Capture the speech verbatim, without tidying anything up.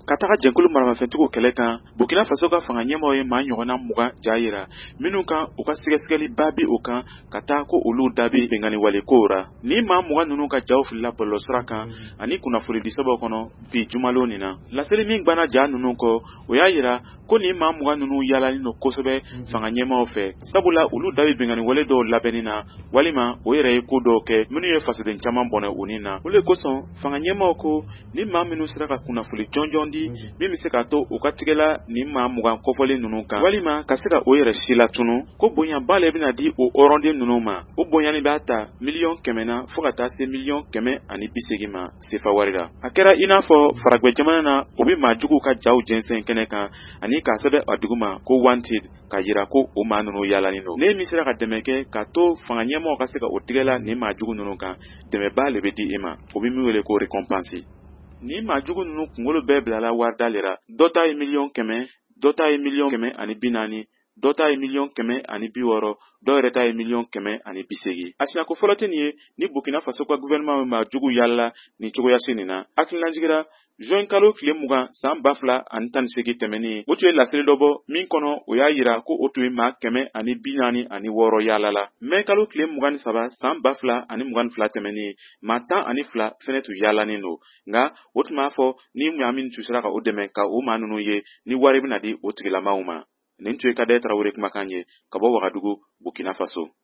ka taga jɛnkulu maramafɛntigiw kɛlɛ kan Burkina Faso ka fanga ɲɛmaaw ye maa ɲɔgɔnna mugan ja yira minnu kan u ka sɛgɛsɛgɛli ba bi o kan ka taa ko olu dabi bɛngali wale kow ra. Ni maa mugan ninnu ka jaw filila bɔlɔlɔsira kan ani kunnafoni di sababu kɔnɔ bi jumalo nin na. Laseli min gbanna ja ninnu kɔ o y'a yira ko ni maa mugan ninnu yaalalen don kosɛbɛ fanga ɲɛmaaw fɛ sabula olu dabi bɛngali wale dɔw labɛnni na walima o yɛrɛ ye ko dɔw kɛ minnu ye fasoden caman bɔnɛ o nin na. O le kosɔn fanga ɲɛmaaw ko ni maa minnu sera ka kunnafoni jɔnjɔn di min bɛ se ka to u ka tigɛla ni maa mugan kɔfɔlen ninnu kan walima ka se ka o yɛrɛ si latunu ko bonyanba le bɛna di o hɔrɔnden ninnu ma. O bonyani b'a ta miliyɔn kɛmɛ na fo ka taa se miliyɔn kɛmɛ ani bi segin ma sefa wari la. A kɛra i n'a fɔ Faragwɛ jamana na o bɛ maa juguw ka jaw jɛnsɛn kɛnɛ kan ani k'a sɛbɛn a dugu ma ko wanted ka yira ko o maa ninnu yaalanin don. Ne min sera ka dɛmɛ kɛ ka to fanga ɲɛmaaw ka se ka o tigɛla ni maa jugu ninnu kan dɛmɛba le bɛ di i ma o bɛ min wele ko récompense. Ni maa jugu ninnu kunkolo bɛɛ bilala warida le ra dɔ ta ye miliyɔn kɛmɛ dɔ ta ye miliyɔn kɛmɛ ani bi naani dɔ ta ye miliyɔn kɛmɛ ani bi wɔɔrɔ dɔw yɛrɛ ta ye miliyɔn kɛmɛ ani bi segin. A siɲako fɔlɔ tɛ nin ye ni Burkina Faso ka gouvernement maa jugu yaalala nin cogoyasi nin na. Hakililajigira juin kalo tile mugan san ba fila ani tan ni segin tɛmɛnen o tun ye laseli dɔ bɔ min kɔnɔ o y'a yira ko o tun ye maa kɛmɛ ani bi naani ani wɔɔrɔ yaalala. Mai kalo tile mugan ni saba san ba fila ani mugan ni fila tɛmɛnen maa tan ani fila fɛnɛ tun yaalanin don nka o tun b'a fɔ ni maa min tun sera ka o dɛmɛ ka o maa ninnu ye ni wari bɛna di o tigilamaw ma. Nin tun ye Kadaye Tarawele kumakan ye ka bɔ Wagadugu, Burkina Faso.